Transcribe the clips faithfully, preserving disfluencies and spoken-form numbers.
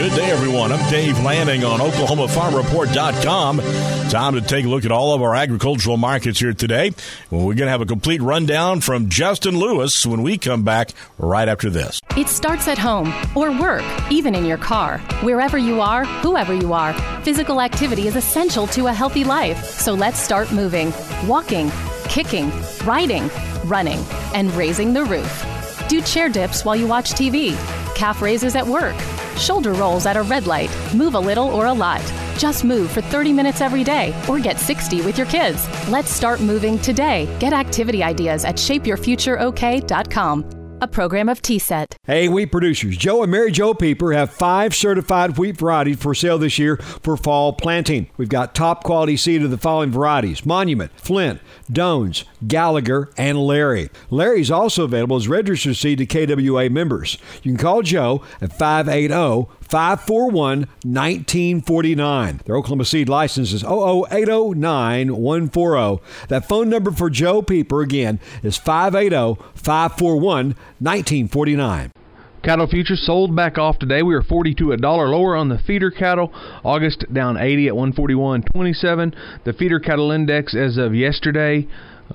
Good day, everyone. I'm Dave Lanning on Oklahoma Farm Report dot com. Time to take a look at all of our agricultural markets here today. Well, we're going to have a complete rundown from Justin Lewis when we come back right after this. It starts at home or work, even in your car. Wherever you are, whoever you are, physical activity is essential to a healthy life. So let's start moving, walking, kicking, riding, running, and raising the roof. Do chair dips while you watch T V, calf raises at work, shoulder rolls at a red light. Move a little or a lot. Just move for thirty minutes every day or get sixty with your kids. Let's start moving today. Get activity ideas at shape your future o k dot com. A program of T S E T. Hey, wheat producers. Joe and Mary Jo Pieper have five certified wheat varieties for sale this year for fall planting. We've got top quality seed of the following varieties: Monument, Flint, Dones, Gallagher, and Larry. Larry's also available as registered seed to K W A members. You can call Joe at five eight zero, five four one, one nine four nine. Their Oklahoma seed license is zero zero eight zero nine one four zero. That phone number for Joe Pieper, again, is five eight zero, five four one, one nine four nine. Cattle futures sold back off today. We were forty-two a dollar lower on the feeder cattle. August down eighty at one forty-one twenty-seven. The feeder cattle index as of yesterday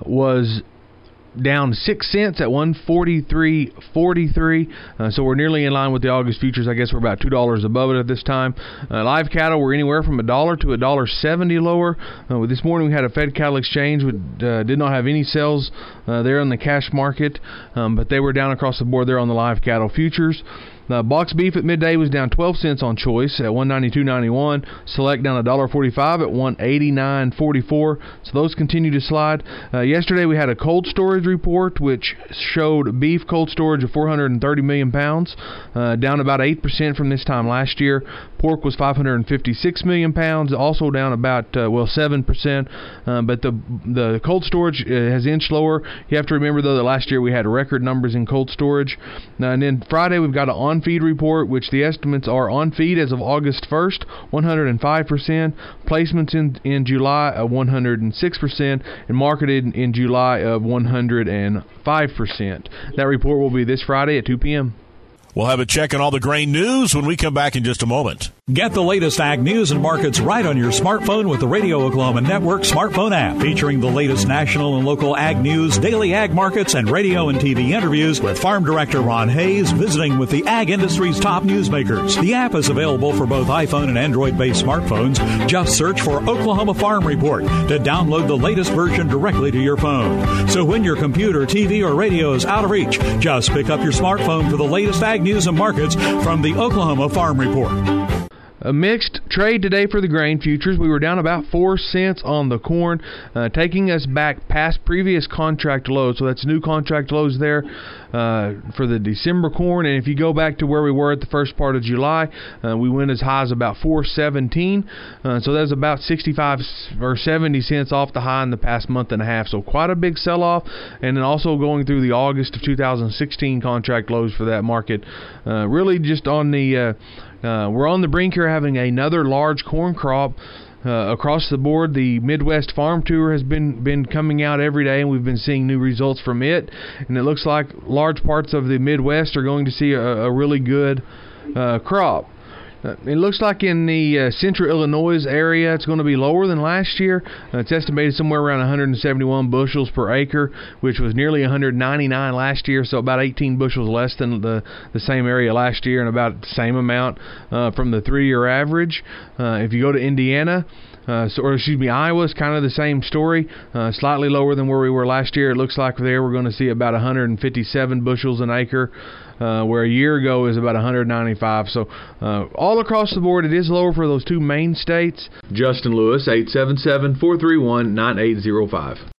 was down six cents at one forty-three forty-three. Uh, so we're nearly in line with the August futures. I guess we're about two dollars above it at this time. Uh, live cattle were anywhere from a dollar to a dollar seventy lower. Uh, this morning we had a Fed cattle exchange. We uh, did not have any sales uh, there on the cash market, um, but they were down across the board there on the live cattle futures. Uh, box beef at midday was down twelve cents on choice at one ninety-two ninety-one. Select down one dollar forty-five at one eighty-nine forty-four. So those continue to slide. Uh, yesterday we had a cold storage report which showed beef cold storage of four hundred thirty million pounds, uh, down about eight percent from this time last year. Pork was five hundred fifty-six million pounds, also down about, uh, well, seven percent. Uh, but the the cold storage uh, has inched lower. You have to remember, though, that last year we had record numbers in cold storage. Uh, and then Friday we've got an on feed report, which the estimates are on feed as of August first, one hundred five percent. Placements in, in July of one hundred six percent, and marketed in July of one hundred five percent. That report will be this Friday at two p.m. We'll have a check on all the grain news when we come back in just a moment. Get the latest ag news and markets right on your smartphone with the Radio Oklahoma Network smartphone app, featuring the latest national and local ag news, daily ag markets, and radio and T V interviews with Farm Director Ron Hayes visiting with the ag industry's top newsmakers. The app is available for both iPhone and Android-based smartphones. Just search for Oklahoma Farm Report to download the latest version directly to your phone. So when your computer, T V, or radio is out of reach, just pick up your smartphone for the latest ag news and markets from the Oklahoma Farm Report. A mixed trade today for the grain futures. We were down about four cents on the corn, uh, taking us back past previous contract lows. So that's new contract lows there uh, for the December corn. And if you go back to where we were at the first part of July, uh, we went as high as about four seventeen. Uh, so that's about sixty-five or seventy cents off the high in the past month and a half. So quite a big sell-off. And then also going through the August of two thousand sixteen contract lows for that market. Uh, really just on the... Uh, Uh, we're on the brink here having another large corn crop uh, across the board. The Midwest Farm Tour has been, been coming out every day, and we've been seeing new results from it. And it looks like large parts of the Midwest are going to see a, a really good uh, crop. Uh, it looks like in the uh, central Illinois area it's going to be lower than last year. Uh, it's estimated somewhere around one hundred seventy-one bushels per acre, which was nearly one hundred ninety-nine last year, so about eighteen bushels less than the, the same area last year and about the same amount uh, from the three-year average. Uh, if you go to Indiana, Uh, so, or excuse me, Iowa's kind of the same story, uh, slightly lower than where we were last year. It looks like there we're going to see about one hundred fifty-seven bushels an acre, uh, where a year ago is about one hundred ninety-five. So uh, all across the board, it is lower for those two main states. Justin Lewis, eight seven seven, four three one, nine eight zero five.